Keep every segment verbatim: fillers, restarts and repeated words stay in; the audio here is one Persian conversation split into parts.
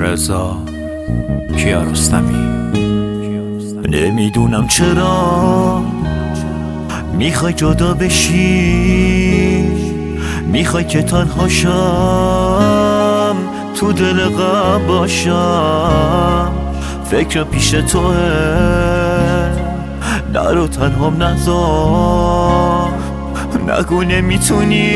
رضا کیارستمی. نمیدونم چرا میخوای جدا بشی، میخوای که تنها شم، تو دل غم باشم، فکر پیش توه، نرو تنهام نذار، نگو نمیتونی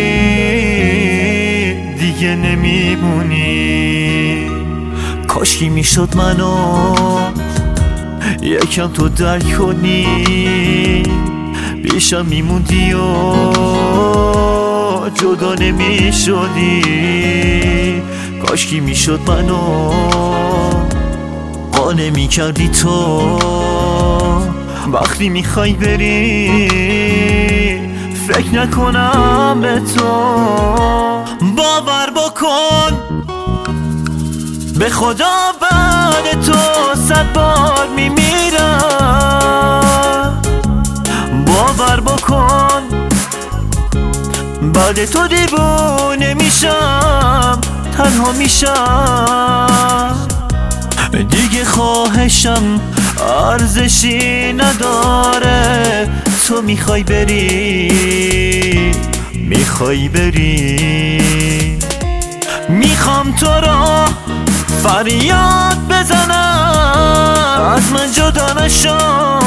دیگه نمیمونی. کاشکی میشد منو یکم تو درک کنی، پیشم میموندی و جدا نمیشدی. کاشکی میشد منو قانع میکردی تو، وقتی میخوای بری فکر نکنم به تو. باور بکن به خدا بعد تو صد بار میمیرم. باور بکن بعد تو دیوونه میشم، تنها میشم. دیگه خواهشم ارزشی نداره، تو میخوای بری، میخوای بری. میخوام تو را فریاد بزنم، از من جدا نشو،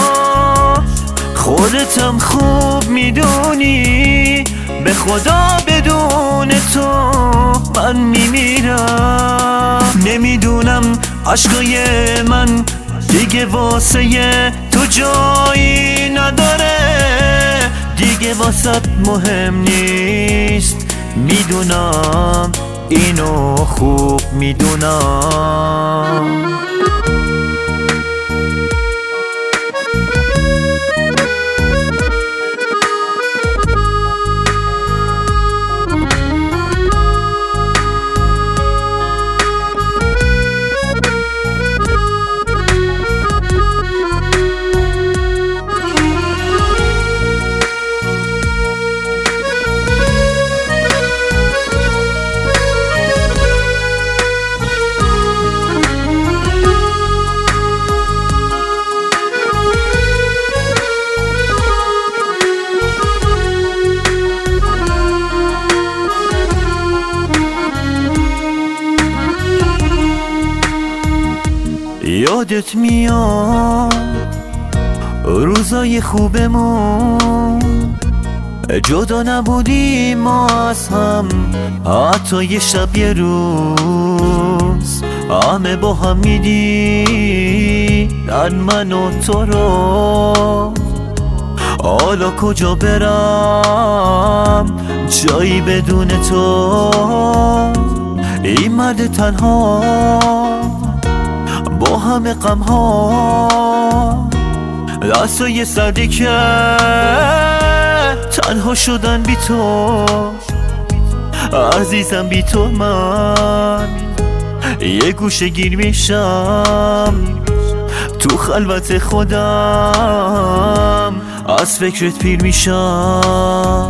خودتم خوب میدونی، به خدا بدون تو من میمیرم. نمیدونم عشقای من دیگه واسه تو جایی نداره، دیگه واسط مهم نیست، میدونم اینو خوب میدونم. یادت میاد روزای خوبمون، جدا نبودیم ما از هم حتی یه شب یه روز، همه با هم میدیدن من و تو رو. حالا کجا برم جایی بدون تو، این مرد تنها با همه غم ها، دستای سردی که تنها شدن بی تو. عزیزم بی تو من یه گوشه گیر میشم، تو خلوت خودم از فکرت پیر میشم.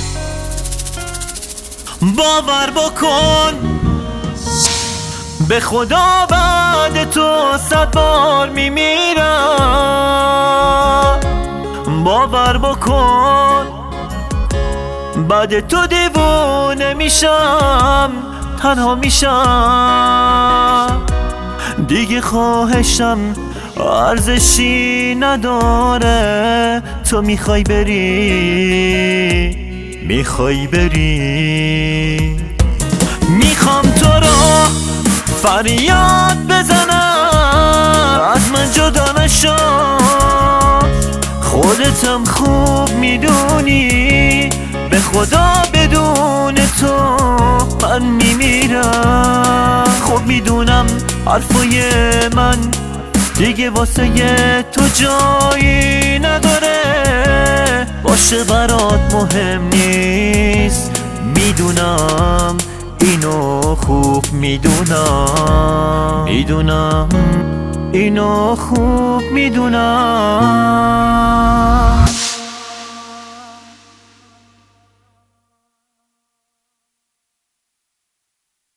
باور بکن به خدا بعد تو صد بار میمیرم. باور بکن بعد تو دیوونه میشم، تنها میشم. دیگه خواهشم ارزشی نداره، تو میخوای بری، میخوای بری. میخوام تو را فریاد بزنم، از من جدا نشو، خودتم خوب میدونی، به خدا بدون تو من میمیرم. خب میدونم حرفای من دیگه واسه تو جایی نداره، باشه برات مهم نیست، میدونم اینو خوب میدونم، میدونم اینو خوب میدونم.